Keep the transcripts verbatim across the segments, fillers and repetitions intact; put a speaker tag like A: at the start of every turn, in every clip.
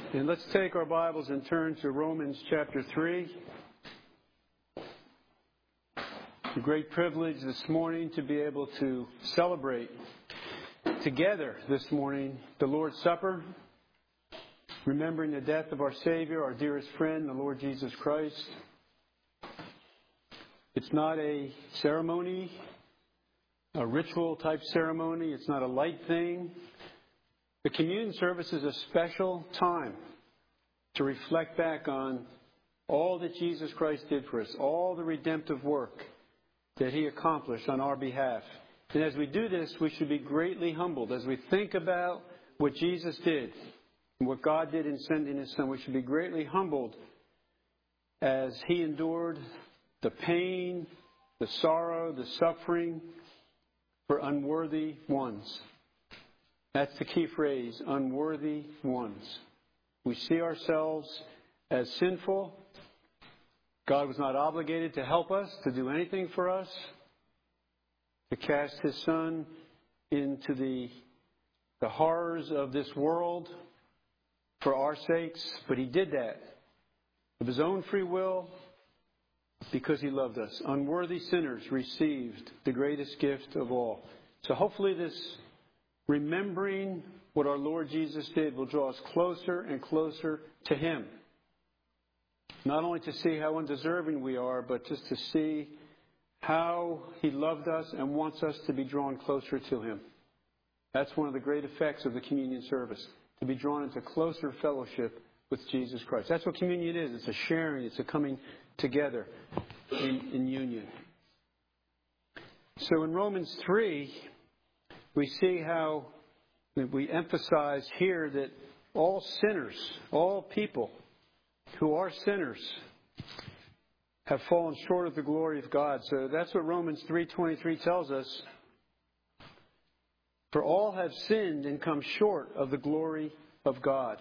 A: And let's take our Bibles and turn to Romans chapter three. It's a great privilege this morning to be able to celebrate together this morning the Lord's Supper, remembering the death of our Savior, our dearest friend, the Lord Jesus Christ. It's not a ceremony, a ritual type ceremony. It's not a light thing. The communion service is a special time to reflect back on all that Jesus Christ did for us, all the redemptive work that He accomplished on our behalf. And as we do this, we should be greatly humbled. As we think about what Jesus did and what God did in sending His Son, we should be greatly humbled as He endured the pain, the sorrow, the suffering for unworthy ones. That's the key phrase, unworthy ones. We see ourselves as sinful. God was not obligated to help us, to do anything for us, to cast His Son into the, the horrors of this world for our sakes. But He did that of His own free will because He loved us. Unworthy sinners received the greatest gift of all. So hopefully this remembering what our Lord Jesus did will draw us closer and closer to Him. Not only to see how undeserving we are, but just to see how He loved us and wants us to be drawn closer to Him. That's one of the great effects of the communion service, to be drawn into closer fellowship with Jesus Christ. That's what communion is. It's a sharing. It's a coming together in, in union. So in Romans three, we see how we emphasize here that all sinners, all people who are sinners, have fallen short of the glory of God. So that's what Romans three twenty-three tells us. For all have sinned and come short of the glory of God.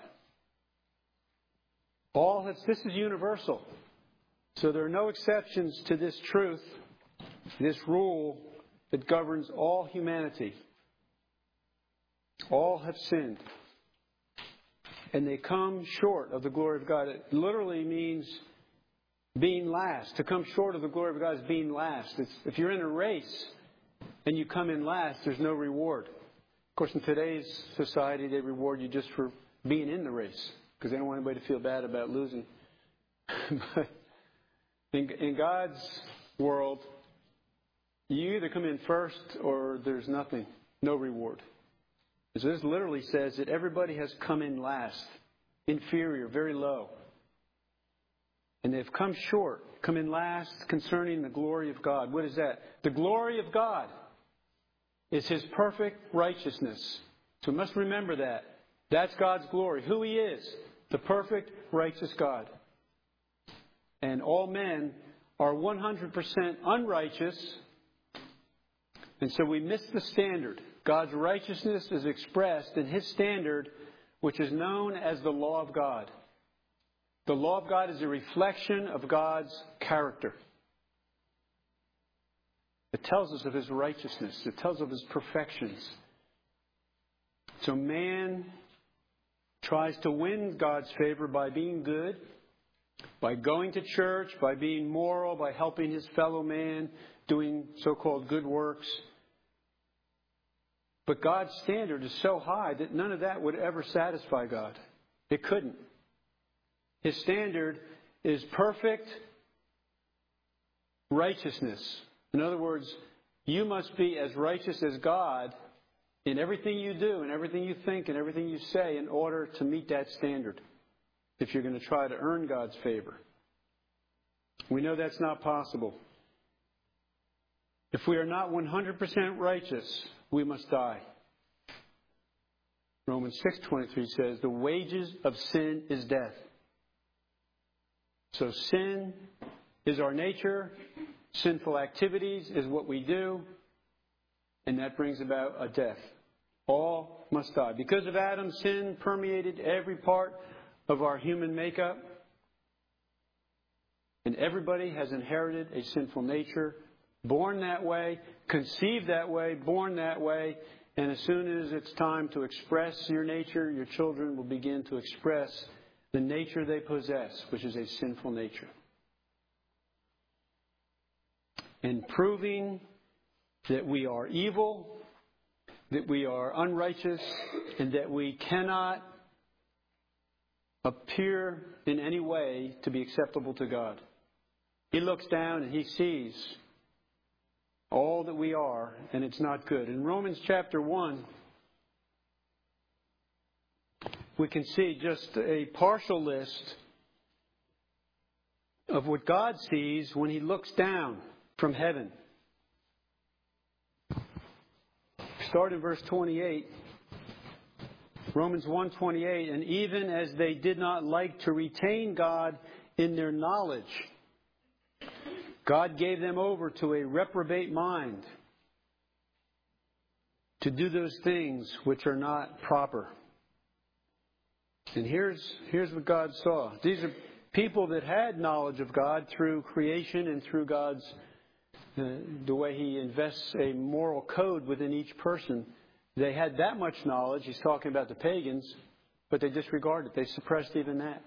A: All have, this is universal. So there are no exceptions to this truth, this rule that governs all humanity. All have sinned. And they come short of the glory of God. It literally means being last. To come short of the glory of God is being last. It's, if you're in a race and you come in last, there's no reward. Of course, in today's society, they reward you just for being in the race because they don't want anybody to feel bad about losing. But in, in God's world, you either come in first or there's nothing, no reward. So this literally says that everybody has come in last, inferior, very low. And they've come short, come in last concerning the glory of God. What is that? The glory of God is His perfect righteousness. So we must remember that. That's God's glory, who He is, the perfect righteous God. And all men are one hundred percent unrighteous. And so we miss the standard. God's righteousness is expressed in His standard, which is known as the law of God. The law of God is a reflection of God's character. It tells us of His righteousness. It tells of His perfections. So man tries to win God's favor by being good, by going to church, by being moral, by helping his fellow man, doing so-called good works. But God's standard is so high that none of that would ever satisfy God. It couldn't. His standard is perfect righteousness. In other words, you must be as righteous as God in everything you do, and everything you think, and everything you say in order to meet that standard if you're going to try to earn God's favor. We know that's not possible. If we are not one hundred percent righteous, we must die. Romans six twenty-three says, the wages of sin is death. So sin is our nature. Sinful activities is what we do. And that brings about a death. All must die. Because of Adam, sin permeated every part of our human makeup. And everybody has inherited a sinful nature. Born that way, conceived that way, born that way, and as soon as it's time to express your nature, your children will begin to express the nature they possess, which is a sinful nature. And proving that we are evil, that we are unrighteous, and that we cannot appear in any way to be acceptable to God. He looks down and he sees all that we are, and it's not good. In Romans chapter one, we can see just a partial list of what God sees when he looks down from heaven. Start in verse twenty-eight. Romans one twenty-eight, and even as they did not like to retain God in their knowledge, God gave them over to a reprobate mind to do those things which are not proper. And here's, here's what God saw. These are people that had knowledge of God through creation and through God's, uh, the way He invests a moral code within each person. They had that much knowledge. He's talking about the pagans, but they disregarded it. They suppressed even that.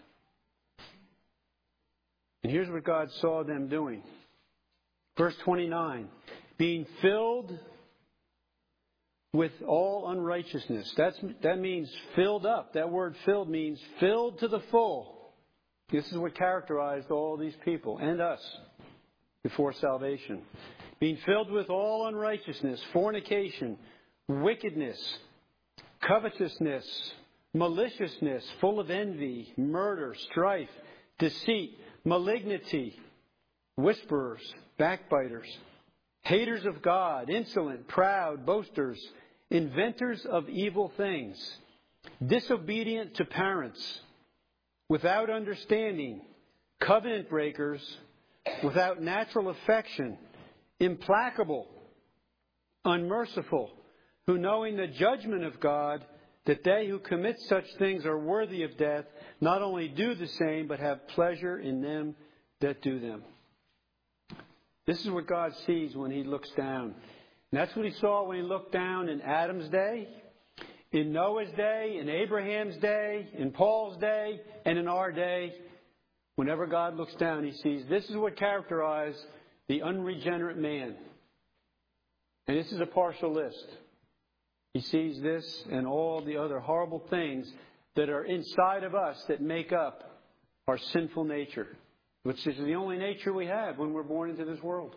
A: And here's what God saw them doing. Verse twenty-nine, being filled with all unrighteousness. That's, that means filled up. That word filled means filled to the full. This is what characterized all these people and us before salvation. Being filled with all unrighteousness, fornication, wickedness, covetousness, maliciousness, full of envy, murder, strife, deceit, malignity, whisperers, backbiters, haters of God, insolent, proud, boasters, inventors of evil things, disobedient to parents, without understanding, covenant breakers, without natural affection, implacable, unmerciful, who knowing the judgment of God, that they who commit such things are worthy of death, not only do the same, but have pleasure in them that do them. This is what God sees when He looks down. And that's what He saw when He looked down in Adam's day, in Noah's day, in Abraham's day, in Paul's day, and in our day. Whenever God looks down, He sees this is what characterized the unregenerate man. And this is a partial list. He sees this and all the other horrible things that are inside of us that make up our sinful nature, which is the only nature we have when we're born into this world.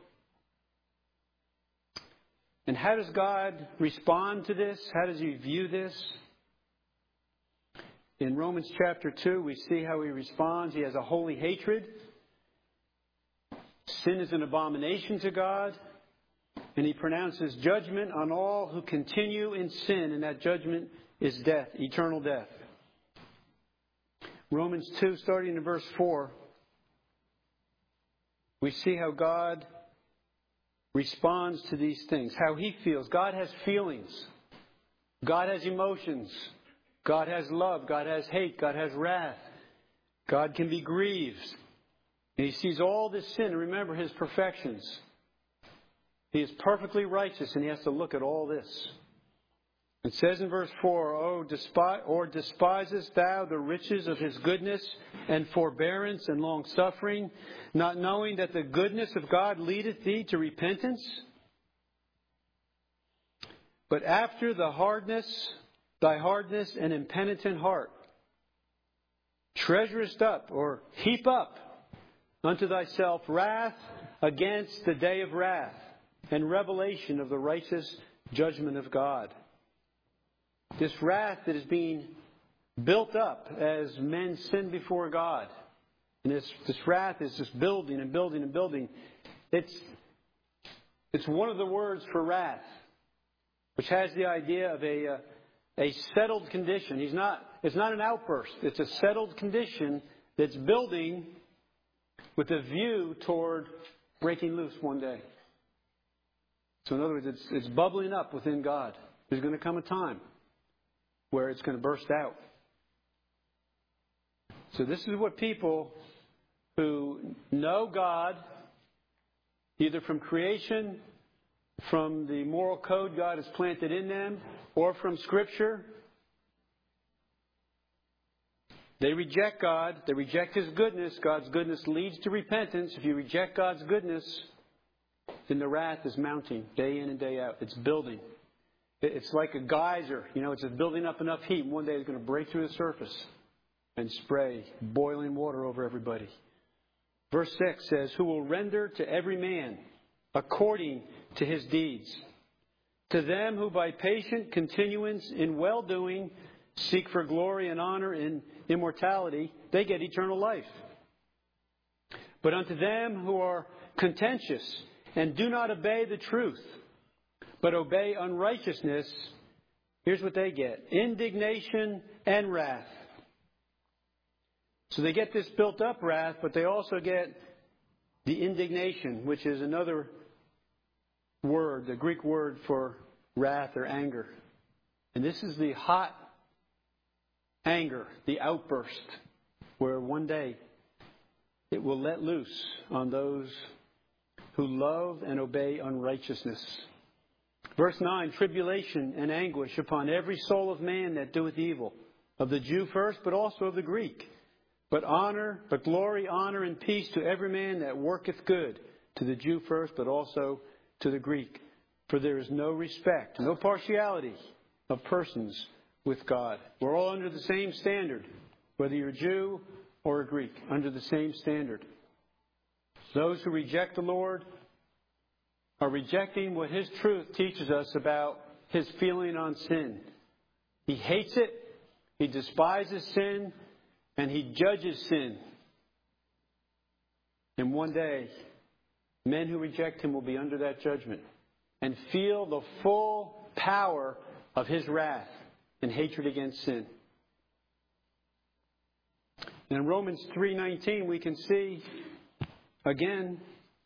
A: And how does God respond to this? How does He view this? In Romans chapter two, we see how He responds. He has a holy hatred. Sin is an abomination to God. And He pronounces judgment on all who continue in sin. And that judgment is death, eternal death. Romans two, starting in verse four. We see how God responds to these things, how He feels. God has feelings. God has emotions. God has love. God has hate. God has wrath. God can be grieved. And He sees all this sin. And remember His perfections. He is perfectly righteous, and He has to look at all this. It says in verse four, "Oh, despise, or despisest thou the riches of His goodness and forbearance and long-suffering, not knowing that the goodness of God leadeth thee to repentance? But after the hardness, thy hardness and impenitent heart, treasurest up," or heap up, "unto thyself wrath against the day of wrath, and revelation of the righteous judgment of God." This wrath that is being built up as men sin before God. And this, this wrath is just building and building and building. It's, it's one of the words for wrath, which has the idea of a, uh, a settled condition. He's not, it's not an outburst. It's a settled condition that's building with a view toward breaking loose one day. So in other words, it's, it's bubbling up within God. There's going to come a time where it's going to burst out. So this is what people who know God, either from creation, from the moral code God has planted in them, or from Scripture, They reject God. They reject His goodness. God's goodness leads to repentance. If you reject God's goodness, then the wrath is mounting day in and day out. It's building. It's like a geyser. You know, it's just building up enough heat. And one day it's going to break through the surface and spray boiling water over everybody. Verse six says, who will render to every man according to his deeds. To them who by patient continuance in well-doing seek for glory and honor and immortality, they get eternal life. But unto them who are contentious and do not obey the truth, but obey unrighteousness, here's what they get. Indignation and wrath. So they get this built up wrath, but they also get the indignation, which is another word, the Greek word for wrath or anger. And this is the hot anger, the outburst, where one day it will let loose on those who love and obey unrighteousness. Verse nine, tribulation and anguish upon every soul of man that doeth evil, of the Jew first, but also of the Greek. But honor, but glory, honor, and peace to every man that worketh good, to the Jew first, but also to the Greek. For there is no respect, no partiality of persons with God. We're all under the same standard, whether you're a Jew or a Greek, under the same standard. Those who reject the Lord are rejecting what His truth teaches us about His feeling on sin. He hates it, He despises sin, and He judges sin. And one day, men who reject Him will be under that judgment and feel the full power of His wrath and hatred against sin. And in Romans three nineteen, we can see again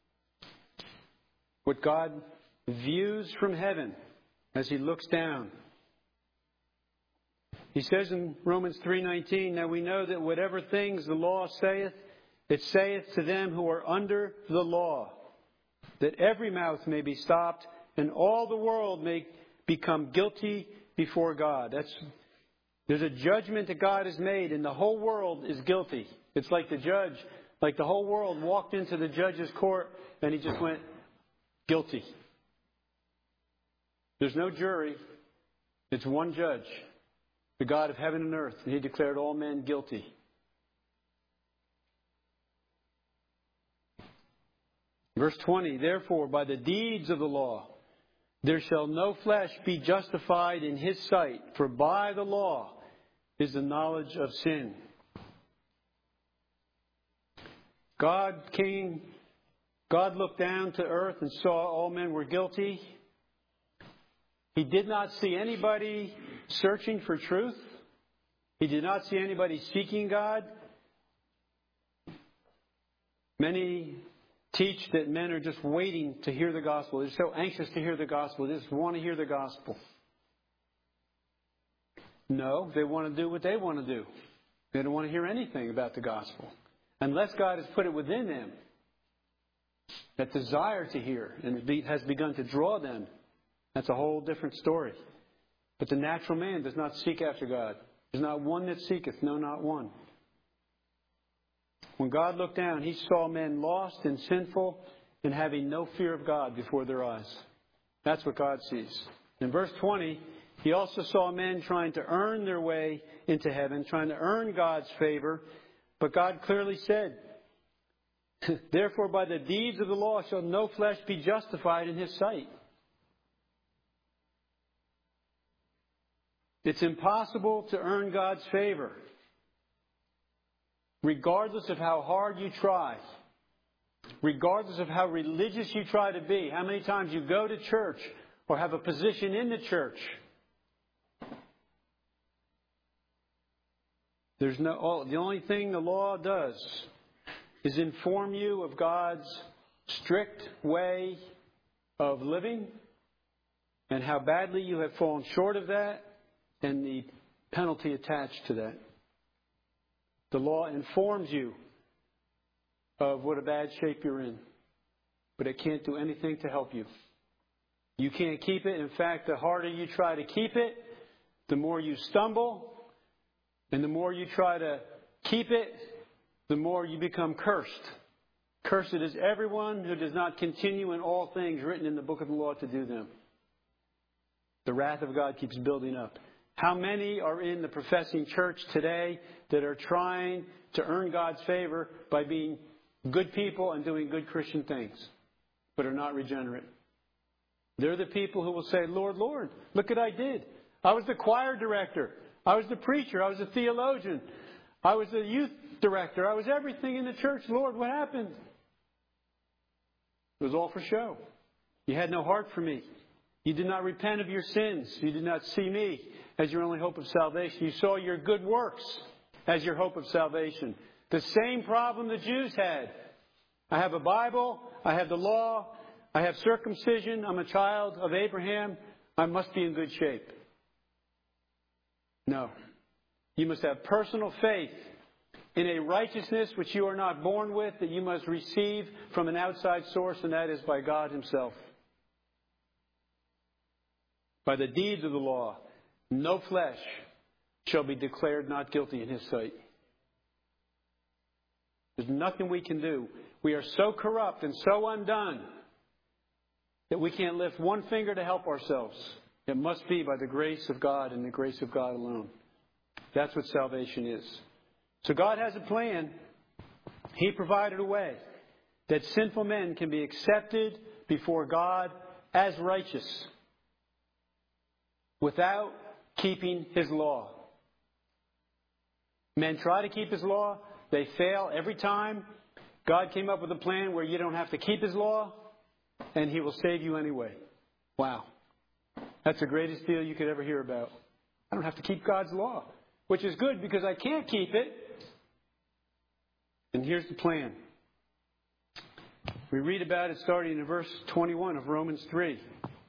A: what God views from heaven as He looks down. He says in Romans three nineteen, now we know that whatever things the law saith, it saith to them who are under the law, that every mouth may be stopped, and all the world may become guilty before God. That's there's a judgment that God has made, and the whole world is guilty. It's like the judge, like the whole world walked into the judge's court, and he just went, guilty. There's no jury. It's one judge, the God of heaven and earth, and He declared all men guilty. Verse twenty, therefore, by the deeds of the law, there shall no flesh be justified in His sight, for by the law is the knowledge of sin. God came, God looked down to earth and saw all men were guilty. He did not see anybody searching for truth. He did not see anybody seeking God. Many teach that men are just waiting to hear the gospel. They're so anxious to hear the gospel. They just want to hear the gospel. No, they want to do what they want to do. They don't want to hear anything about the gospel. Unless God has put it within them, that desire to hear, and has begun to draw them. That's a whole different story. But the natural man does not seek after God. There's not one that seeketh, no, not one. When God looked down, He saw men lost and sinful and having no fear of God before their eyes. That's what God sees. In verse twenty, He also saw men trying to earn their way into heaven, trying to earn God's favor. But God clearly said, therefore by the deeds of the law shall no flesh be justified in His sight. It's impossible to earn God's favor, regardless of how hard you try, regardless of how religious you try to be, how many times you go to church or have a position in the church. There's no. Oh, the only thing the law does is inform you of God's strict way of living and how badly you have fallen short of that, and the penalty attached to that. The law informs you of what a bad shape you're in, but it can't do anything to help you. You can't keep it. In fact, the harder you try to keep it, the more you stumble, and the more you try to keep it, the more you become cursed. Cursed is everyone who does not continue in all things written in the book of the law to do them. The wrath of God keeps building up. How many are in the professing church today that are trying to earn God's favor by being good people and doing good Christian things, but are not regenerate? They're the people who will say, Lord, Lord, look what I did. I was the choir director. I was the preacher. I was the theologian. I was the youth director. I was everything in the church. Lord, what happened? It was all for show. You had no heart for me. You did not repent of your sins. You did not see me as your only hope of salvation. You saw your good works as your hope of salvation. The same problem the Jews had. I have a Bible. I have the law. I have circumcision. I'm a child of Abraham. I must be in good shape. No. You must have personal faith in a righteousness which you are not born with, that you must receive from an outside source, and that is by God Himself. By the deeds of the law, no flesh shall be declared not guilty in His sight. There's nothing we can do. We are so corrupt and so undone that we can't lift one finger to help ourselves. It must be by the grace of God and the grace of God alone. That's what salvation is. So God has a plan. He provided a way that sinful men can be accepted before God as righteous without keeping His law. Men try to keep His law. They fail every time. God came up with a plan where you don't have to keep His law, and He will save you anyway. Wow. That's the greatest deal you could ever hear about. I don't have to keep God's law, which is good because I can't keep it. And here's the plan. We read about it starting in verse twenty-one of Romans three.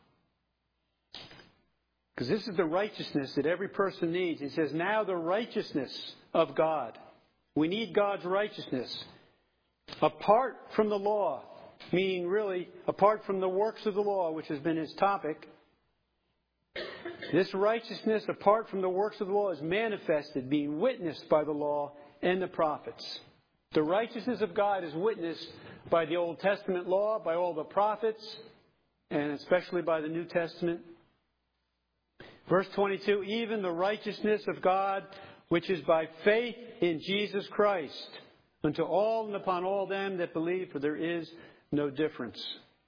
A: Because this is the righteousness that every person needs. He says, now the righteousness of God. We need God's righteousness. Apart from the law, meaning really apart from the works of the law, which has been his topic. This righteousness apart from the works of the law is manifested, being witnessed by the law and the prophets. The righteousness of God is witnessed by the Old Testament law, by all the prophets, and especially by the New Testament. Verse twenty-two, even the righteousness of God, which is by faith in Jesus Christ, unto all and upon all them that believe, for there is no difference.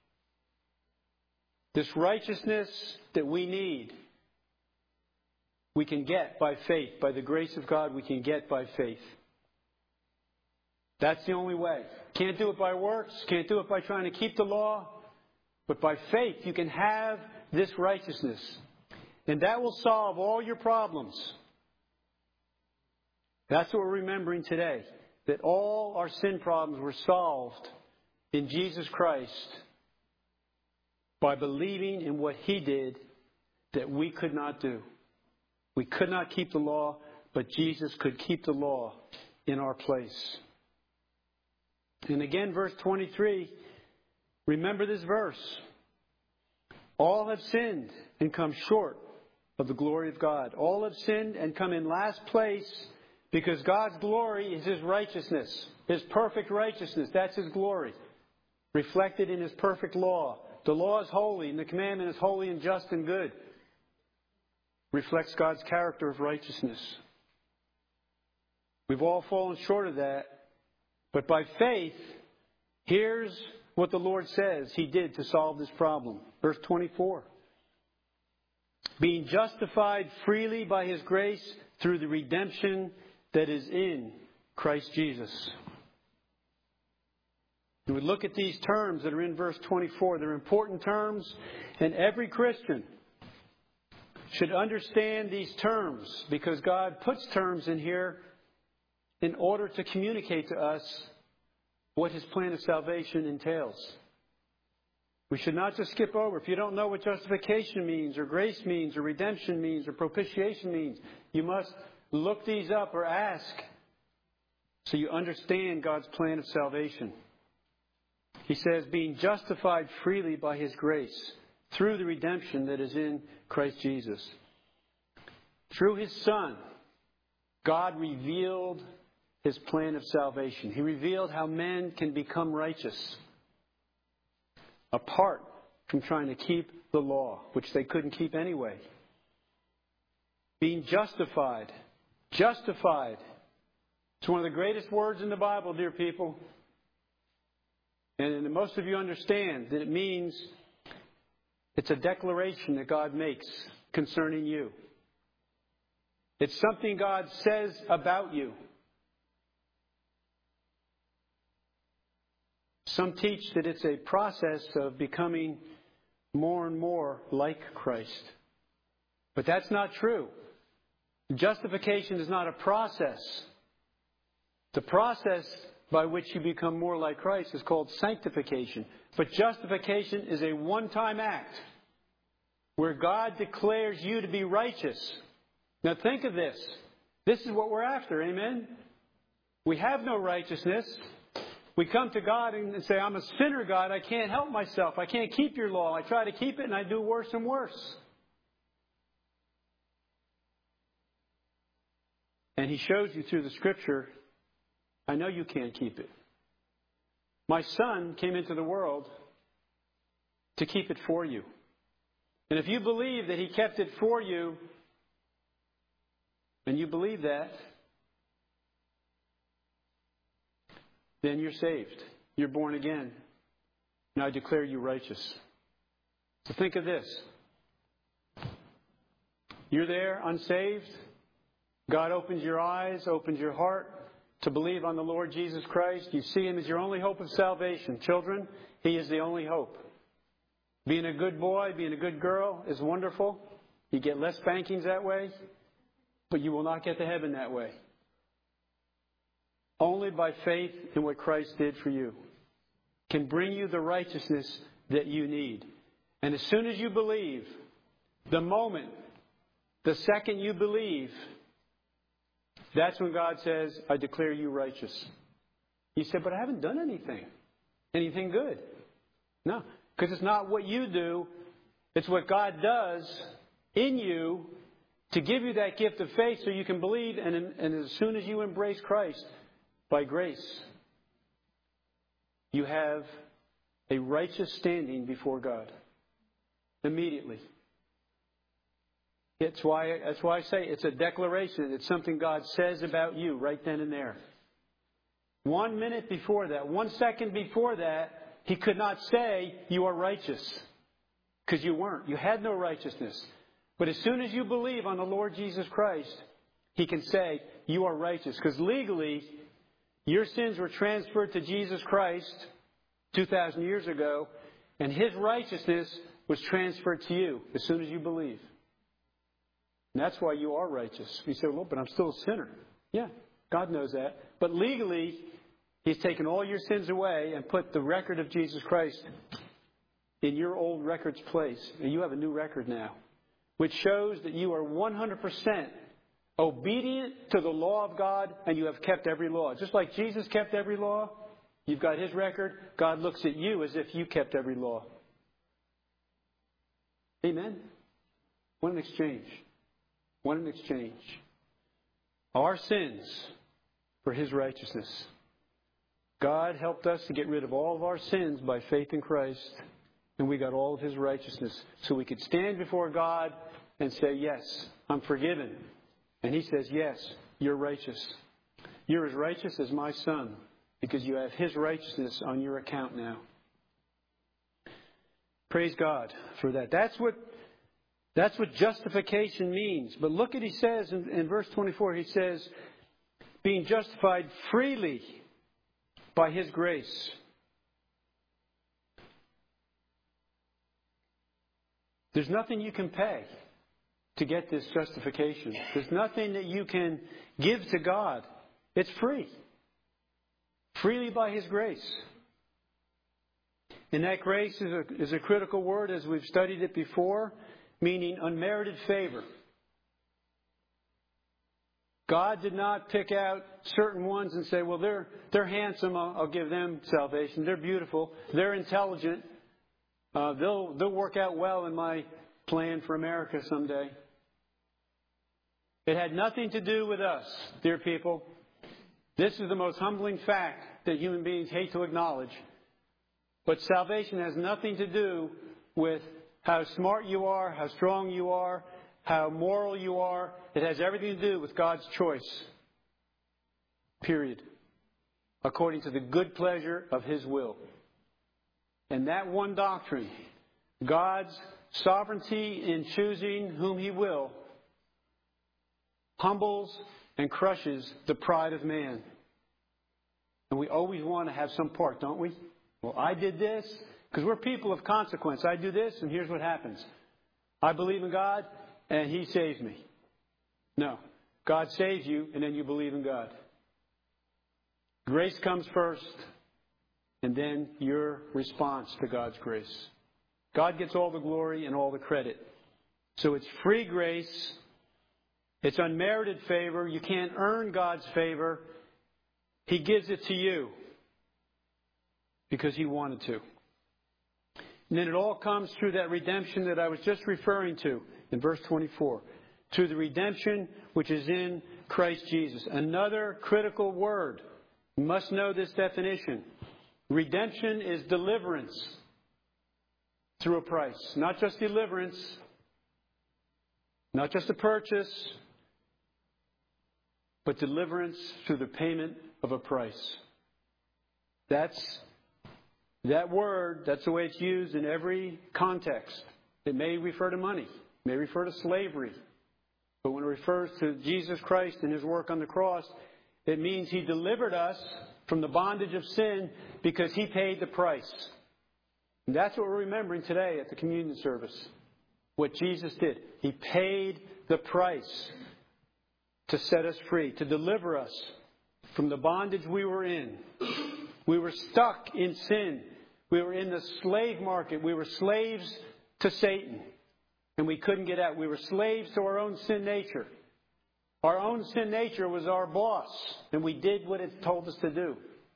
A: This righteousness that we need, we can get by faith. By the grace of God, we can get by faith. That's the only way. Can't do it by works. Can't do it by trying to keep the law. But by faith, you can have this righteousness. And that will solve all your problems. That's what we're remembering today. That all our sin problems were solved in Jesus Christ by believing in what He did that we could not do. We could not keep the law, but Jesus could keep the law in our place. And again, verse twenty-three, remember this verse. All have sinned and come short of the glory of God. All have sinned and come in last place because God's glory is His righteousness. His perfect righteousness. That's His glory. Reflected in His perfect law. The law is holy and the commandment is holy and just and good. Reflects God's character of righteousness. We've all fallen short of that. But by faith, here's what the Lord says He did to solve this problem. Verse twenty-four. Being justified freely by His grace through the redemption that is in Christ Jesus. And we look at these terms that are in verse twenty-four. They're important terms, and every Christian should understand these terms because God puts terms in here in order to communicate to us what His plan of salvation entails. We should not just skip over. If you don't know what justification means, or grace means, or redemption means, or propitiation means, you must look these up or ask so you understand God's plan of salvation. He says, being justified freely by His grace through the redemption that is in Christ Jesus. Through His Son, God revealed His plan of salvation. He revealed how men can become righteous apart from trying to keep the law, which they couldn't keep anyway. Being justified. Justified. It's one of the greatest words in the Bible, dear people. And most of you understand that it means it's a declaration that God makes concerning you. It's something God says about you. Some teach that it's a process of becoming more and more like Christ. But that's not true. Justification is not a process. The process by which you become more like Christ is called sanctification. But justification is a one-time act where God declares you to be righteous. Now think of this. This is what we're after, amen? We have no righteousness. We come to God and say, I'm a sinner, God. I can't help myself. I can't keep your law. I try to keep it and I do worse and worse. And He shows you through the Scripture, I know you can't keep it. My Son came into the world to keep it for you. And if you believe that He kept it for you, and you believe that, then you're saved. You're born again. And I declare you righteous. So think of this. You're there, unsaved. God opens your eyes, opens your heart to believe on the Lord Jesus Christ. You see Him as your only hope of salvation. Children, He is the only hope. Being a good boy, being a good girl is wonderful. You get less spankings that way, but you will not get to heaven that way. Only by faith in what Christ did for you can bring you the righteousness that you need. And as soon as you believe, the moment, the second you believe, that's when God says, I declare you righteous. You said, but I haven't done anything. Anything good. No, because it's not what you do. It's what God does in you to give you that gift of faith so you can believe. And, and as soon as you embrace Christ, by grace, you have a righteous standing before God. Immediately. It's why, that's why I say it's a declaration. It's something God says about you right then and there. One minute before that, one second before that, He could not say you are righteous. Because you weren't. You had no righteousness. But as soon as you believe on the Lord Jesus Christ, He can say you are righteous. Because legally, your sins were transferred to Jesus Christ two thousand years ago, and His righteousness was transferred to you as soon as you believe. And that's why you are righteous. You say, well, but I'm still a sinner. Yeah, God knows that. But legally, He's taken all your sins away and put the record of Jesus Christ in your old record's place. And you have a new record now, which shows that you are one hundred percent obedient to the law of God, and you have kept every law. Just like Jesus kept every law, you've got His record. God looks at you as if you kept every law. Amen? What an exchange. What an exchange. Our sins for His righteousness. God helped us to get rid of all of our sins by faith in Christ, and we got all of His righteousness. So we could stand before God and say, yes, I'm forgiven. And He says, yes, you're righteous. You're as righteous as my Son because you have His righteousness on your account now. Praise God for that. That's what, that's what justification means. But look at He says in, in verse twenty-four, He says, being justified freely by His grace. There's nothing you can pay to get this justification. There's nothing that you can give to God. It's free. Freely by His grace. And that grace is a, is a critical word as we've studied it before, meaning unmerited favor. God did not pick out certain ones and say, well, they're, they're handsome, I'll, I'll give them salvation. They're beautiful. They're intelligent. Uh, they'll, they'll work out well in my plan for America someday. It had nothing to do with us, dear people. This is the most humbling fact that human beings hate to acknowledge. But salvation has nothing to do with how smart you are, how strong you are, how moral you are. It has everything to do with God's choice. Period. According to the good pleasure of His will. And that one doctrine, God's sovereignty in choosing whom He will, humbles and crushes the pride of man. And we always want to have some part, don't we? Well, I did this, because we're people of consequence. I do this, and here's what happens. I believe in God, and He saves me. No. God saves you, and then you believe in God. Grace comes first, and then your response to God's grace. God gets all the glory and all the credit. So it's free grace. It's unmerited favor. You can't earn God's favor. He gives it to you because He wanted to. And then it all comes through that redemption that I was just referring to in verse twenty-four. Through the redemption which is in Christ Jesus. Another critical word. You must know this definition. Redemption is deliverance through a price. Not just deliverance. Not just a purchase. But deliverance through the payment of a price. That's that word, that's the way it's used in every context. It may refer to money. It may refer to slavery. But when it refers to Jesus Christ and His work on the cross, it means He delivered us from the bondage of sin because He paid the price. And that's what we're remembering today at the communion service. What Jesus did. He paid the price to set us free, to deliver us from the bondage we were in. We were stuck in sin. We were in the slave market. We were slaves to Satan. And we couldn't get out. We were slaves to our own sin nature. Our own sin nature was our boss. And we did what it told us to do.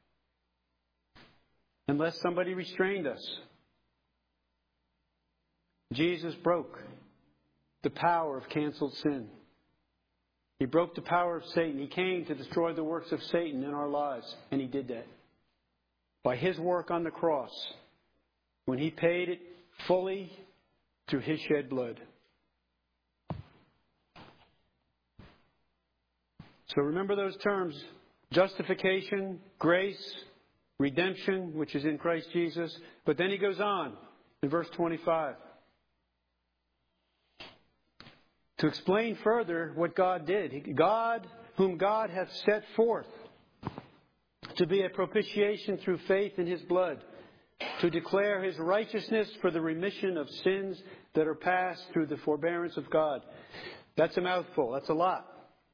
A: Unless somebody restrained us. Jesus broke the power of canceled sin. He broke the power of Satan. He came to destroy the works of Satan in our lives. And He did that. By His work on the cross. When He paid it fully through His shed blood. So remember those terms. Justification, grace, redemption, which is in Christ Jesus. But then He goes on in verse twenty-five. To explain further what God did. God, whom God hath set forth to be a propitiation through faith in His blood, to declare His righteousness for the remission of sins that are passed through the forbearance of God. That's a mouthful. That's a lot.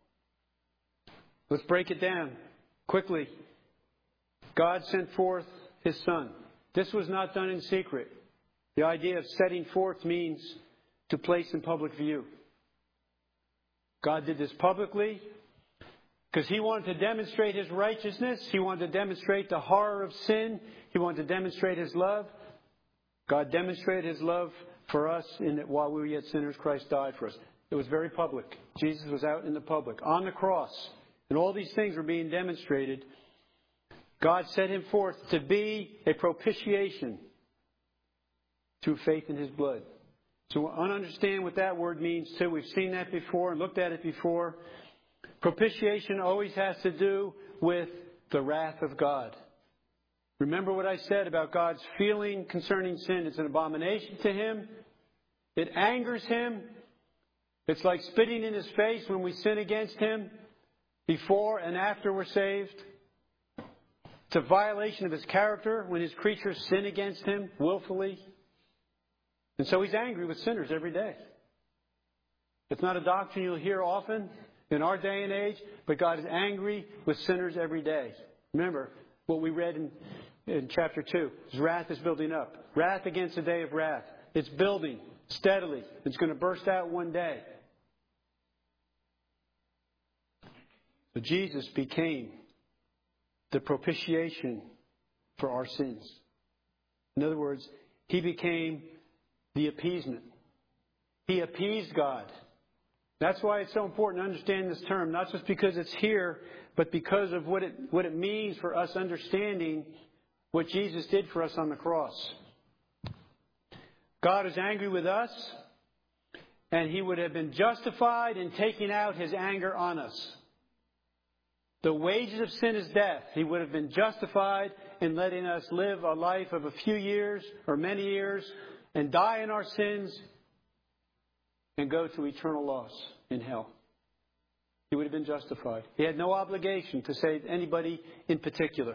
A: Let's break it down quickly. God sent forth His Son. This was not done in secret. The idea of setting forth means to place in public view. God did this publicly because He wanted to demonstrate His righteousness. He wanted to demonstrate the horror of sin. He wanted to demonstrate His love. God demonstrated His love for us in that while we were yet sinners, Christ died for us. It was very public. Jesus was out in the public, on the cross. And all these things were being demonstrated. God set Him forth to be a propitiation through faith in His blood. So I understand what that word means too. We've seen that before and looked at it before. Propitiation always has to do with the wrath of God. Remember what I said about God's feeling concerning sin. It's an abomination to Him. It angers Him. It's like spitting in His face when we sin against Him before and after we're saved. It's a violation of His character when His creatures sin against Him willfully. And so He's angry with sinners every day. It's not a doctrine you'll hear often in our day and age, but God is angry with sinners every day. Remember what we read in, in chapter two. His wrath is building up. Wrath against the day of wrath. It's building steadily. It's going to burst out one day. But Jesus became the propitiation for our sins. In other words, He became the appeasement. He appeased God That's why it's so important to understand this term, not just because it's here, but because of what it, what it means for us understanding what Jesus did for us on the cross. God is angry with us, and He would have been justified in taking out His anger on us. The wages of sin is death. He would have been justified in letting us live a life of a few years or many years and die in our sins and go to eternal loss in hell. He would have been justified. He had no obligation to save anybody in particular.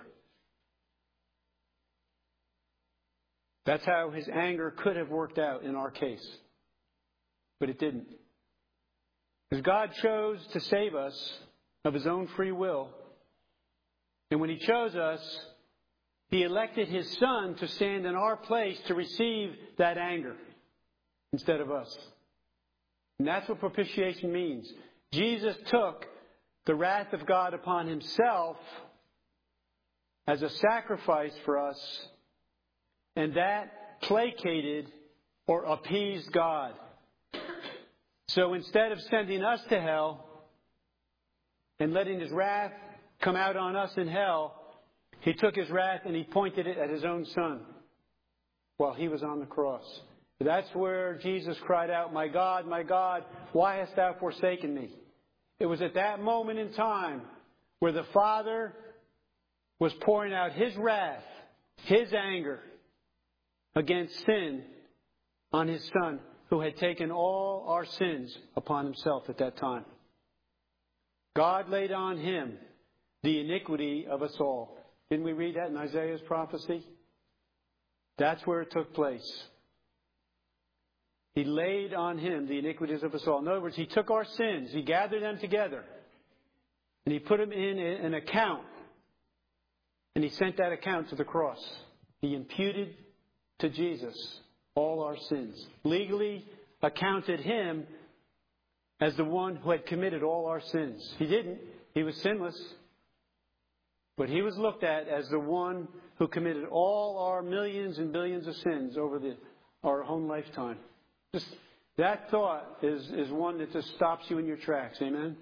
A: That's how His anger could have worked out in our case. But it didn't. Because God chose to save us of His own free will. And when He chose us, He elected His Son to stand in our place to receive that anger instead of us. And that's what propitiation means. Jesus took the wrath of God upon Himself as a sacrifice for us, and that placated or appeased God. So instead of sending us to hell and letting His wrath come out on us in hell, He took His wrath and He pointed it at His own Son while He was on the cross. That's where Jesus cried out, "My God, my God, why hast Thou forsaken me?" It was at that moment in time where the Father was pouring out His wrath, His anger against sin on His Son, who had taken all our sins upon Himself at that time. God laid on Him the iniquity of us all. Didn't we read that in Isaiah's prophecy? That's where it took place. He laid on Him the iniquities of us all. In other words, He took our sins, He gathered them together, and He put them in an account, and He sent that account to the cross. He imputed to Jesus all our sins, legally accounted Him as the one who had committed all our sins. He didn't. He was sinless. But He was looked at as the one who committed all our millions and billions of sins over the, our own lifetime. Just that thought is, is one that just stops you in your tracks. Amen?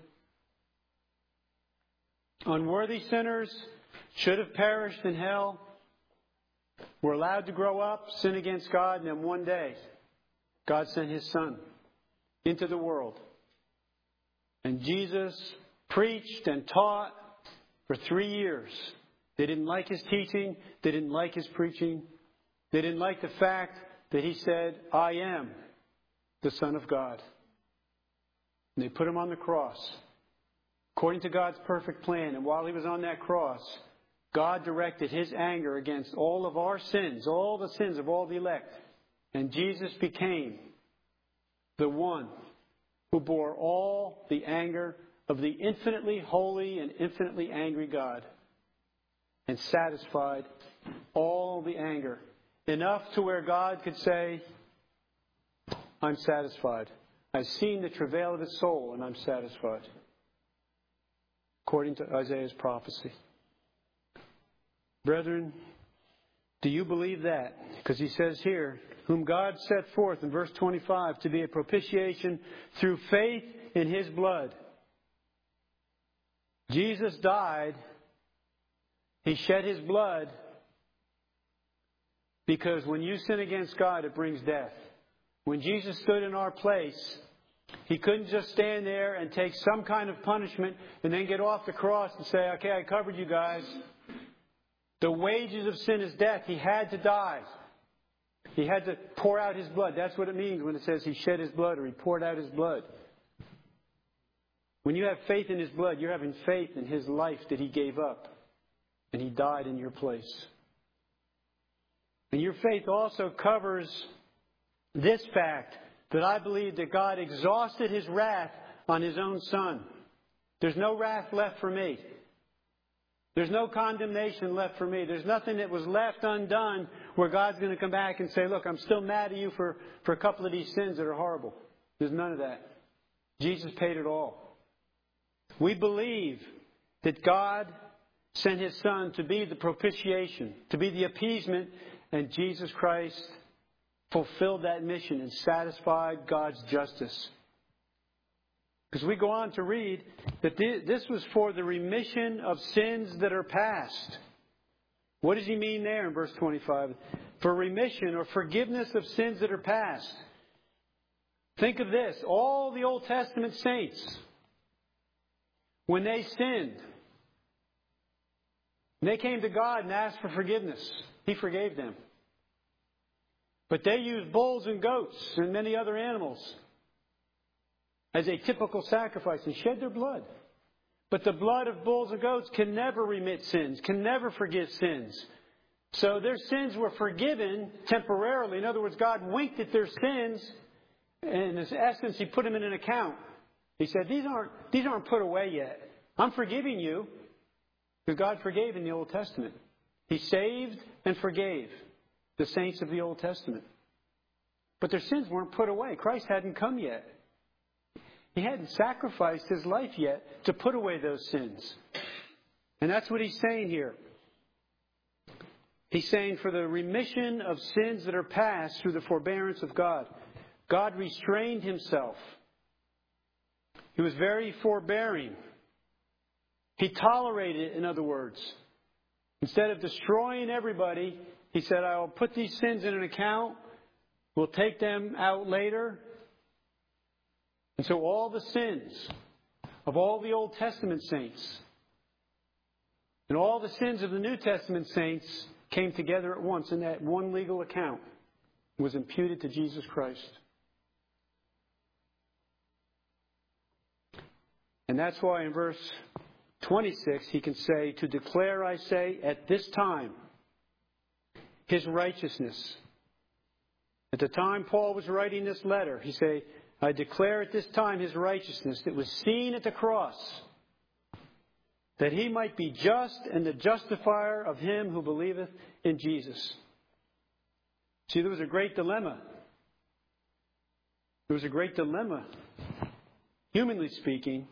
A: Unworthy sinners should have perished in hell, were allowed to grow up, sin against God, and then one day God sent His Son into the world. And Jesus preached and taught for three years. They didn't like His teaching. They didn't like His preaching. They didn't like the fact that He said, "I am the Son of God." And they put Him on the cross according to God's perfect plan. And while He was on that cross, God directed His anger against all of our sins, all the sins of all the elect. And Jesus became the one who bore all the anger of the infinitely holy and infinitely angry God, and satisfied all the anger, enough to where God could say, "I'm satisfied. I've seen the travail of His soul, and I'm satisfied," according to Isaiah's prophecy. Brethren, do you believe that? Because he says here, "Whom God set forth," in verse twenty-five, "to be a propitiation through faith in His blood." Jesus died. He shed His blood because when you sin against God, it brings death. When Jesus stood in our place, He couldn't just stand there and take some kind of punishment and then get off the cross and say, "Okay, I covered you guys." The wages of sin is death. He had to die. He had to pour out His blood. That's what it means when it says He shed His blood or He poured out His blood. When you have faith in His blood, you're having faith in His life that He gave up. And He died in your place. And your faith also covers this fact, that I believe that God exhausted His wrath on His own Son. There's no wrath left for me. There's no condemnation left for me. There's nothing that was left undone where God's going to come back and say, "Look, I'm still mad at you for, for a couple of these sins that are horrible." There's none of that. Jesus paid it all. We believe that God sent His Son to be the propitiation, to be the appeasement, and Jesus Christ fulfilled that mission and satisfied God's justice. Because we go on to read that this was for the remission of sins that are past. What does he mean there in verse twenty-five? For remission or forgiveness of sins that are past. Think of this. All the Old Testament saints, when they sinned, they came to God and asked for forgiveness. He forgave them. But they used bulls and goats and many other animals as a typical sacrifice and shed their blood. But the blood of bulls and goats can never remit sins, can never forgive sins. So their sins were forgiven temporarily. In other words, God winked at their sins, and in essence, He put them in an account. He said, these aren't, these aren't put away yet. I'm forgiving you. Because God forgave in the Old Testament. He saved and forgave the saints of the Old Testament. But their sins weren't put away. Christ hadn't come yet. He hadn't sacrificed His life yet to put away those sins. And that's what He's saying here. He's saying for the remission of sins that are past through the forbearance of God. God restrained Himself. He was very forbearing. He tolerated it, in other words. Instead of destroying everybody, He said, I will put these sins in an account. We'll take them out later. And so all the sins of all the Old Testament saints and all the sins of the New Testament saints came together at once in that one legal account. It was imputed to Jesus Christ. And that's why in verse twenty-six, he can say, to declare, I say, at this time, His righteousness. At the time Paul was writing this letter, he said, I declare at this time His righteousness that was seen at the cross, that He might be just and the justifier of him who believeth in Jesus. See, there was a great dilemma. There was a great dilemma, humanly speaking.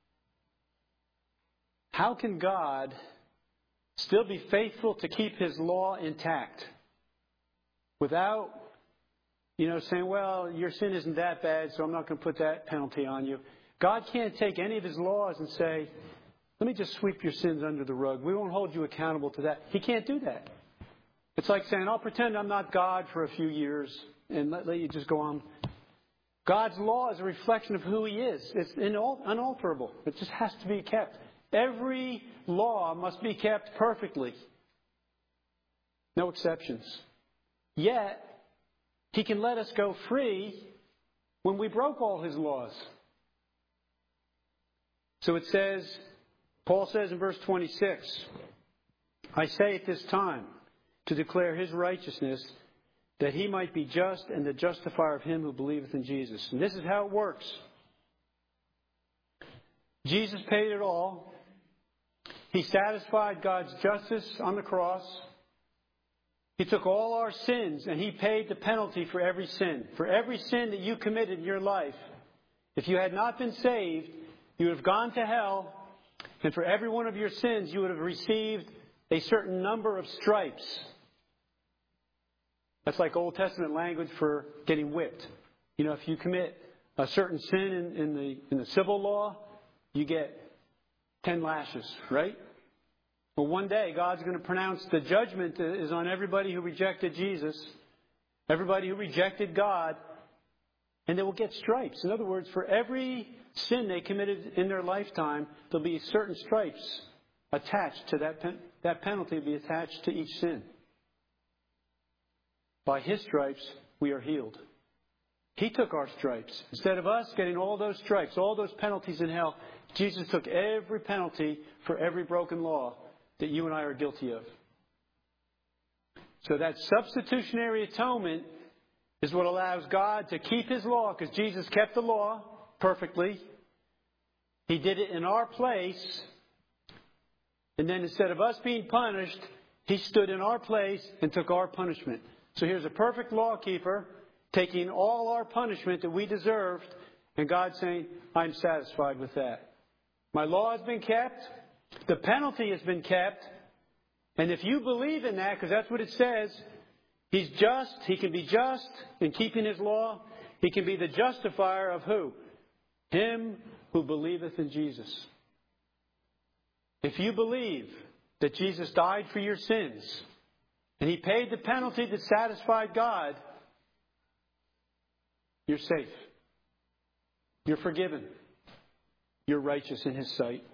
A: How can God still be faithful to keep His law intact without, you know, saying, well, your sin isn't that bad, so I'm not going to put that penalty on you. God can't take any of His laws and say, let me just sweep your sins under the rug. We won't hold you accountable to that. He can't do that. It's like saying, I'll pretend I'm not God for a few years and let, let you just go on. God's law is a reflection of who He is. It's unalterable. It just has to be kept. Every law must be kept perfectly. No exceptions. Yet, He can let us go free when we broke all His laws. So it says, Paul says in verse twenty-six, I say at this time, to declare His righteousness, that He might be just and the justifier of him who believeth in Jesus. And this is how it works. Jesus paid it all. He satisfied God's justice on the cross. He took all our sins and He paid the penalty for every sin. For every sin that you committed in your life, if you had not been saved, you would have gone to hell. And for every one of your sins, you would have received a certain number of stripes. That's like Old Testament language for getting whipped. You know, if you commit a certain sin in, in the in the civil law, you get ten lashes, right? Well, one day God's going to pronounce the judgment that is on everybody who rejected Jesus, everybody who rejected God, and they will get stripes. In other words, for every sin they committed in their lifetime, there'll be certain stripes attached to that pen- that penalty will be attached to each sin. By His stripes, we are healed. He took our stripes. Instead of us getting all those stripes, all those penalties in hell, Jesus took every penalty for every broken law that you and I are guilty of. So that substitutionary atonement is what allows God to keep His law, because Jesus kept the law perfectly. He did it in our place. And then instead of us being punished, He stood in our place and took our punishment. So here's a perfect law keeper taking all our punishment that we deserved, and God saying, I'm satisfied with that. My law has been kept. The penalty has been kept. And if you believe in that, because that's what it says, He's just. He can be just in keeping His law. He can be the justifier of who? Him who believeth in Jesus. If you believe that Jesus died for your sins and He paid the penalty that satisfied God, you're safe. You're forgiven. You're righteous in His sight.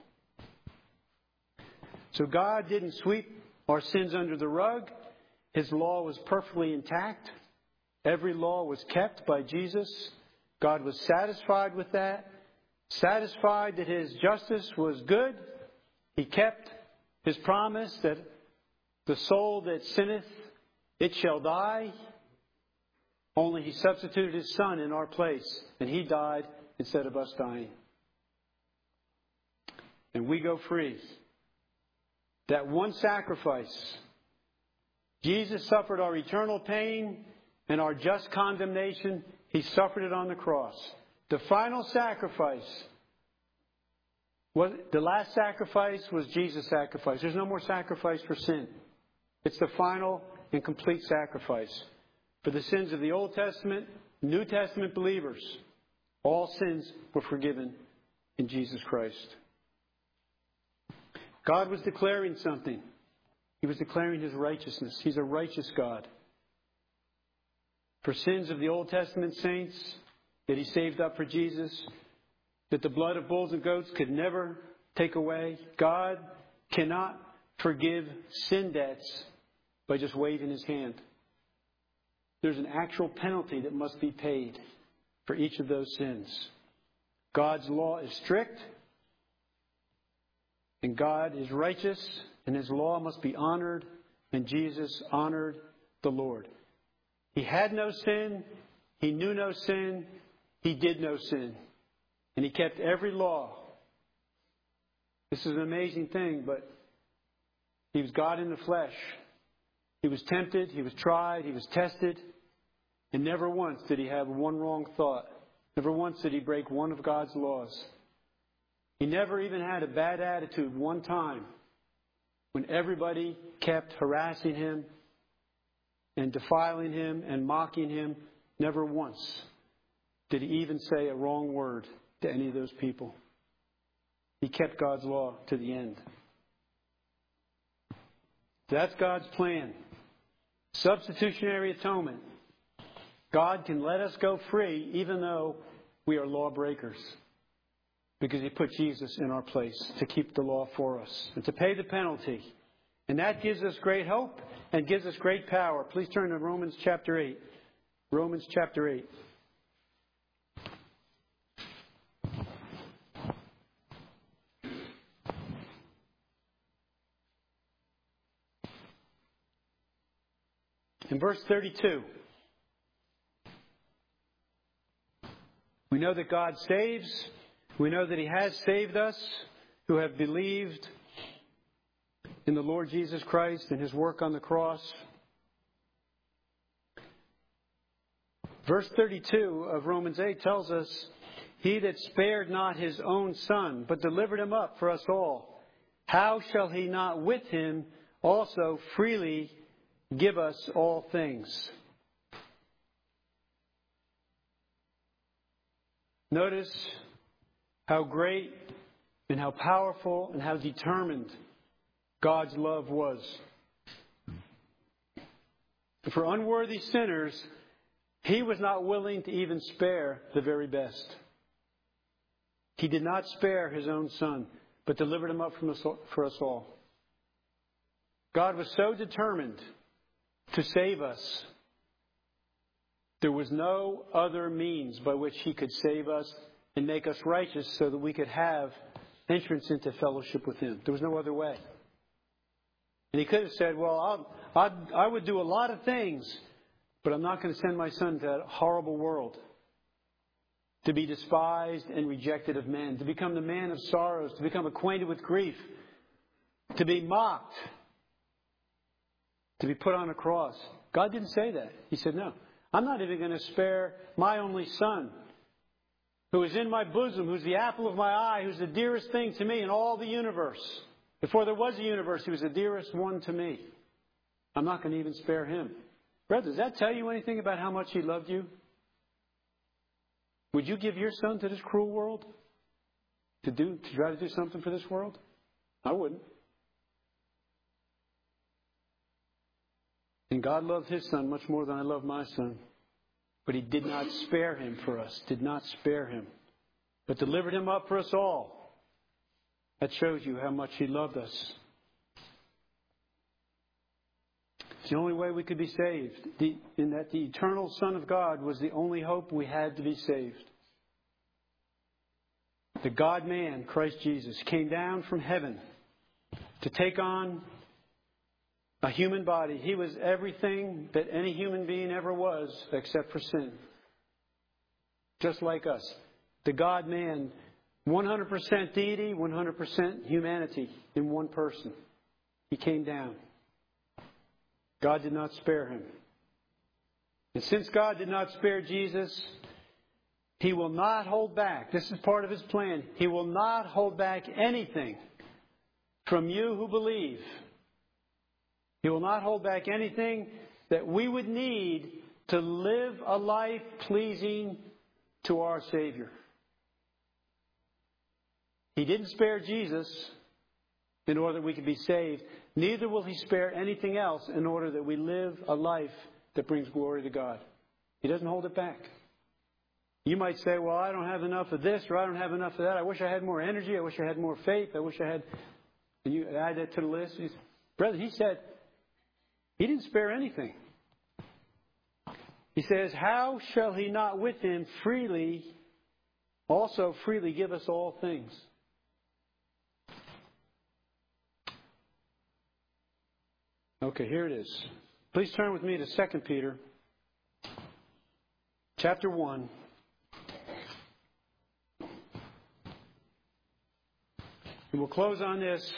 A: So God didn't sweep our sins under the rug. His law was perfectly intact. Every law was kept by Jesus. God was satisfied with that. Satisfied that His justice was good. He kept His promise that the soul that sinneth, it shall die. Only He substituted His Son in our place, and He died instead of us dying. And we go free. That one sacrifice, Jesus suffered our eternal pain and our just condemnation. He suffered it on the cross. The final sacrifice, was, the last sacrifice was Jesus' sacrifice. There's no more sacrifice for sin. It's the final and complete sacrifice. For the sins of the Old Testament, New Testament believers, all sins were forgiven in Jesus Christ. God was declaring something. He was declaring His righteousness. He's a righteous God. For sins of the Old Testament saints that He saved up for Jesus, that the blood of bulls and goats could never take away, God cannot forgive sin debts by just waving His hand. There's an actual penalty that must be paid for each of those sins. God's law is strict, and God is righteous, and His law must be honored, and Jesus honored the Lord. He had no sin, He knew no sin, He did no sin, and He kept every law. This is an amazing thing, but He was God in the flesh. He was tempted, He was tried, He was tested, and never once did He have one wrong thought. Never once did He break one of God's laws. He never even had a bad attitude one time when everybody kept harassing Him and defiling Him and mocking Him. Never once did He even say a wrong word to any of those people. He kept God's law to the end. That's God's plan. Substitutionary atonement. God can let us go free even though we are lawbreakers, because He put Jesus in our place to keep the law for us and to pay the penalty. And that gives us great hope and gives us great power. Please turn to Romans chapter eight. Romans chapter eight. In verse thirty-two, we know that God saves. We know that He has saved us who have believed in the Lord Jesus Christ and His work on the cross. Verse thirty-two of Romans eight tells us, He that spared not His own Son, but delivered Him up for us all, how shall He not with Him also freely give us all things? Notice how great and how powerful and how determined God's love was. For unworthy sinners, He was not willing to even spare the very best. He did not spare His own Son, but delivered Him up from us, for us all. God was so determined to save us. There was no other means by which He could save us and make us righteous so that we could have entrance into fellowship with Him. There was no other way. And He could have said, well, I'll, I'd, I would do a lot of things, but I'm not going to send my Son to that horrible world to be despised and rejected of men, to become the man of sorrows, to become acquainted with grief, to be mocked, to be put on a cross. God didn't say that. He said, no, I'm not even going to spare my only Son, who is in my bosom, who's the apple of my eye, who's the dearest thing to me in all the universe. Before there was a universe, He was the dearest one to me. I'm not going to even spare Him. Brother, does that tell you anything about how much He loved you? Would you give your Son to this cruel world? to do to try to do something for this world? I wouldn't. And God loved His Son much more than I love my son. But He did not spare Him for us. Did not spare Him. But delivered Him up for us all. That shows you how much He loved us. It's the only way we could be saved. The, in that the eternal Son of God was the only hope we had to be saved. The God-man, Christ Jesus, came down from heaven to take on a human body. He was everything that any human being ever was except for sin. Just like us. The God-man, one hundred percent deity, one hundred percent humanity in one person. He came down. God did not spare Him. And since God did not spare Jesus, He will not hold back. This is part of His plan. He will not hold back anything from you who believe. He will not hold back anything that we would need to live a life pleasing to our Savior. He didn't spare Jesus in order that we could be saved. Neither will He spare anything else in order that we live a life that brings glory to God. He doesn't hold it back. You might say, well, I don't have enough of this or I don't have enough of that. I wish I had more energy. I wish I had more faith. I wish I had... And you add that to the list. Brother, He said, He didn't spare anything. He says, how shall He not with Him freely, also freely give us all things? Okay, here it is. Please turn with me to Second Peter, chapter one. And we'll close on this.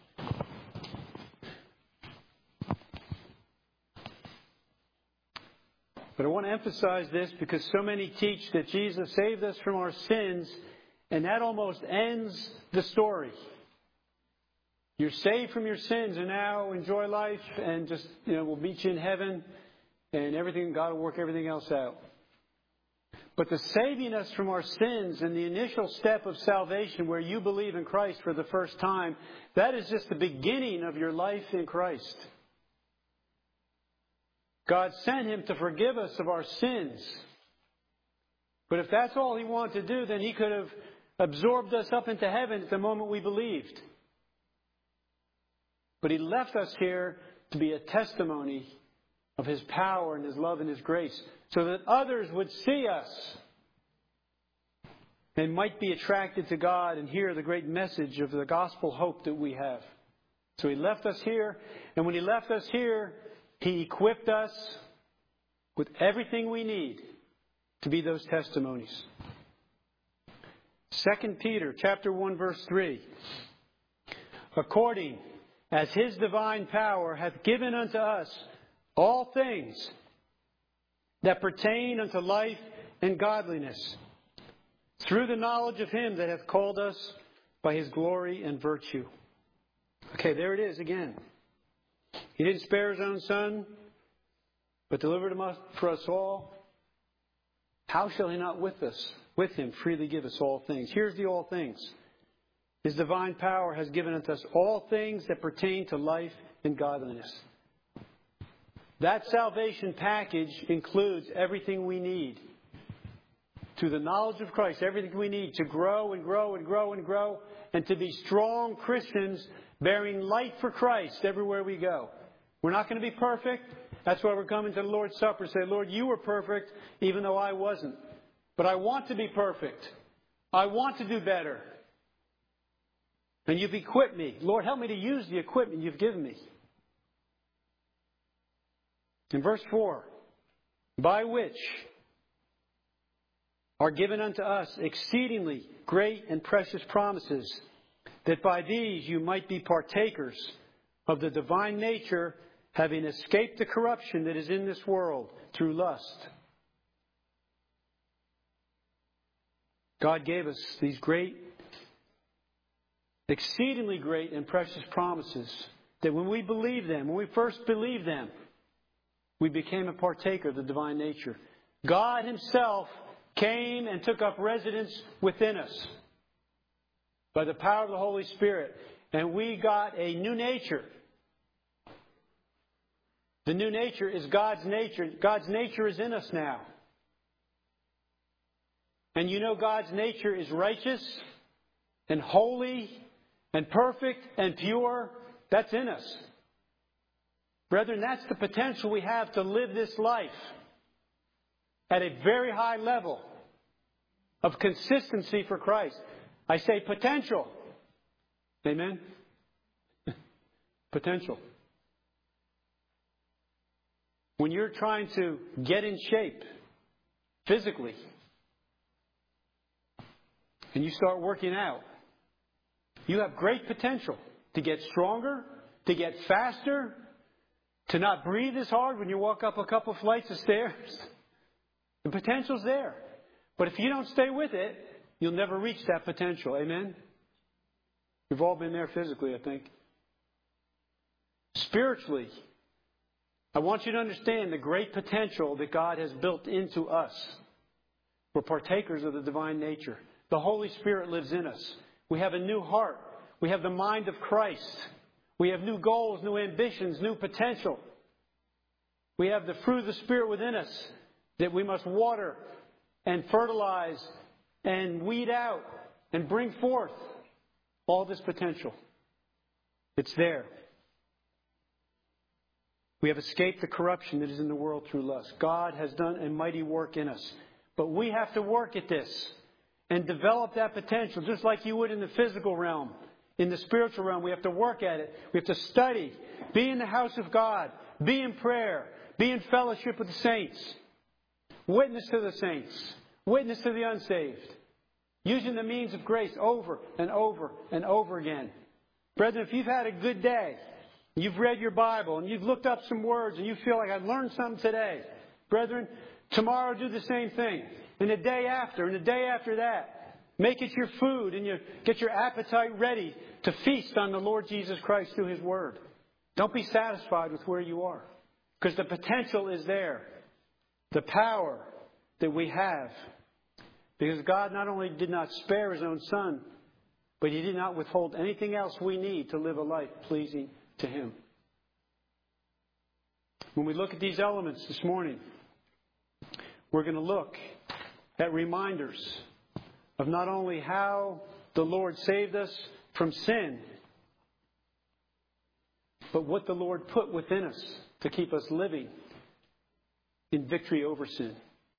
A: But I want to emphasize this because so many teach that Jesus saved us from our sins, and that almost ends the story. You're saved from your sins and now enjoy life and just, you know, we'll meet you in heaven and everything, God will work everything else out. But the saving us from our sins and the initial step of salvation where you believe in Christ for the first time, that is just the beginning of your life in Christ. God sent Him to forgive us of our sins. But if that's all He wanted to do, then He could have absorbed us up into heaven at the moment we believed. But He left us here to be a testimony of His power and His love and His grace, so that others would see us and might be attracted to God and hear the great message of the gospel hope that we have. So He left us here, and when He left us here, He equipped us with everything we need to be those testimonies. Second Peter chapter one verse three. According as His divine power hath given unto us all things that pertain unto life and godliness, through the knowledge of Him that hath called us by His glory and virtue. Okay, there it is again. He didn't spare His own Son, but delivered Him up for us all. How shall He not with us, with Him, freely give us all things? Here's the all things. His divine power has given unto us all things that pertain to life and godliness. That salvation package includes everything we need. To the knowledge of Christ, everything we need to grow and grow and grow and grow, and to be strong Christians bearing light for Christ everywhere we go. We're not going to be perfect. That's why we're coming to the Lord's Supper. Say, Lord, you were perfect, even though I wasn't. But I want to be perfect. I want to do better. And you've equipped me. Lord, help me to use the equipment you've given me. In verse four, by which are given unto us exceedingly great and precious promises, that by these you might be partakers of the divine nature, having escaped the corruption that is in this world through lust. God gave us these great, exceedingly great and precious promises that when we believe them, when we first believed them, we became a partaker of the divine nature. God Himself came and took up residence within us. by the power of the Holy Spirit. And we got a new nature. The new nature is God's nature. God's nature is in us now. And you know God's nature is righteous and holy and perfect and pure. That's in us. Brethren, that's the potential we have to live this life at a very high level of consistency for Christ. I say potential. Amen? Potential. When you're trying to get in shape physically and you start working out, you have great potential to get stronger, to get faster, to not breathe as hard when you walk up a couple flights of stairs. The potential's there. But if you don't stay with it, you'll never reach that potential. Amen? We've all been there physically, I think. Spiritually, I want you to understand the great potential that God has built into us. We're partakers of the divine nature. The Holy Spirit lives in us. We have a new heart. We have the mind of Christ. We have new goals, new ambitions, new potential. We have the fruit of the Spirit within us that we must water and fertilize and weed out and bring forth all this potential. It's there. We have escaped the corruption that is in the world through lust. God has done a mighty work in us. But we have to work at this and develop that potential just like you would in the physical realm. In the spiritual realm, we have to work at it. We have to study, be in the house of God, be in prayer, be in fellowship with the saints, witness to the saints, witness to the unsaved, using the means of grace over and over and over again. Brethren, if you've had a good day, you've read your Bible and you've looked up some words and you feel like I've learned something today, brethren, tomorrow do the same thing. And the day after, and the day after that. Make it your food and you get your appetite ready to feast on the Lord Jesus Christ through His Word. Don't be satisfied with where you are. Because the potential is there. The power that we have. Because God not only did not spare His own Son, but He did not withhold anything else we need to live a life pleasing to Him. When we look at these elements this morning, we're going to look at reminders of not only how the Lord saved us from sin, but what the Lord put within us to keep us living in victory over sin.